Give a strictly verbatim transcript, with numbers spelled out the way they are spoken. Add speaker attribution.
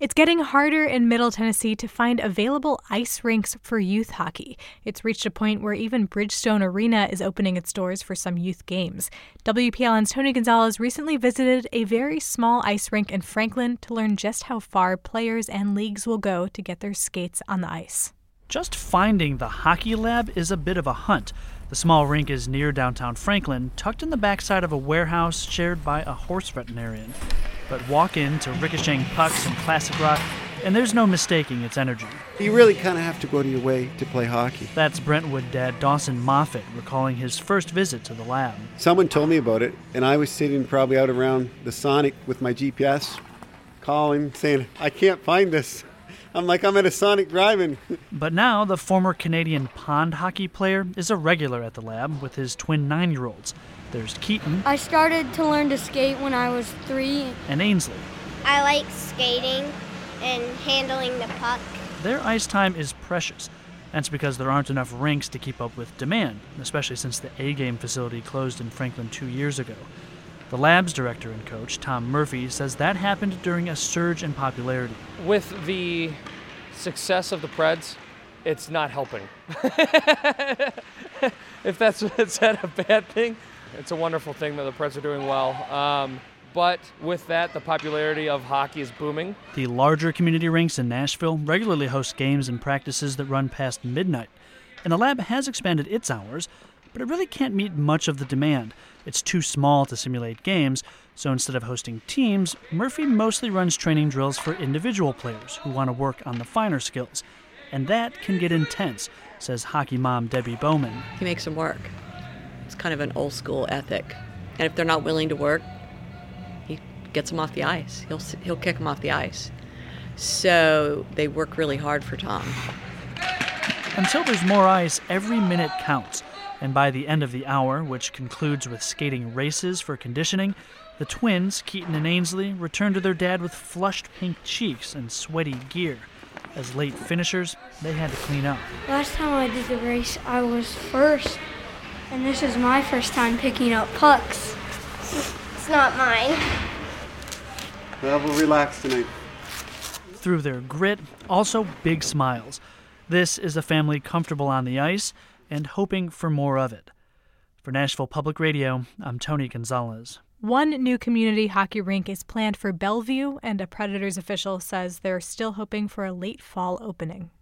Speaker 1: It's getting harder in Middle Tennessee to find available ice rinks for youth hockey. It's reached a point where even Bridgestone Arena is opening its doors for some youth games. W P L N's Tony Gonzalez recently visited a very small ice rink in Franklin to learn just how far players and leagues will go to get their skates on the ice.
Speaker 2: Just finding the hockey lab is a bit of a hunt. The small rink is near downtown Franklin, tucked in the backside of a warehouse shared by a horse veterinarian. But walk in to ricocheting pucks and classic rock, and there's no mistaking its energy.
Speaker 3: You really kind of have to go to your way to play hockey.
Speaker 2: That's Brentwood dad Dawson Moffett recalling his first visit to the lab.
Speaker 3: Someone told me about it, and I was sitting probably out around the Sonic with my G P S, calling, saying, I can't find this. I'm like, I'm at a Sonic drive-in.
Speaker 2: But now the former Canadian pond hockey player is a regular at the lab with his twin nine-year-olds. There's Keaton.
Speaker 4: I started to learn to skate when I was three.
Speaker 2: And Ainsley.
Speaker 5: I like skating and handling the puck.
Speaker 2: Their ice time is precious. That's because there aren't enough rinks to keep up with demand, especially since the A-game facility closed in Franklin two years ago. The lab's director and coach, Tom Murphy, says that happened during a surge in popularity.
Speaker 6: With the success of the Preds, it's not helping. If that's is that a bad thing? It's a wonderful thing that the Preds are doing well. Um, but with that, the popularity of hockey is booming.
Speaker 2: The larger community rinks in Nashville regularly host games and practices that run past midnight. And the lab has expanded its hours, but it really can't meet much of the demand. It's too small to simulate games, so instead of hosting teams, Murphy mostly runs training drills for individual players who want to work on the finer skills. And that can get intense, says hockey mom Debbie Bowman.
Speaker 7: He makes them work. It's kind of an old school ethic. And if they're not willing to work, he gets them off the ice. He'll he'll kick them off the ice. So they work really hard for Tom.
Speaker 2: Until there's more ice, every minute counts. And by the end of the hour, which concludes with skating races for conditioning, the twins, Keaton and Ainsley, return to their dad with flushed pink cheeks and sweaty gear. As late finishers, they had to clean up.
Speaker 4: Last time I did the race, I was first, and this is my first time picking up pucks.
Speaker 5: It's not mine.
Speaker 3: Well, we'll relax tonight.
Speaker 2: Through their grit, also big smiles. This is a family comfortable on the ice and hoping for more of it. For Nashville Public Radio, I'm Tony Gonzalez.
Speaker 1: One new community hockey rink is planned for Bellevue, and a Predators official says they're still hoping for a late fall opening.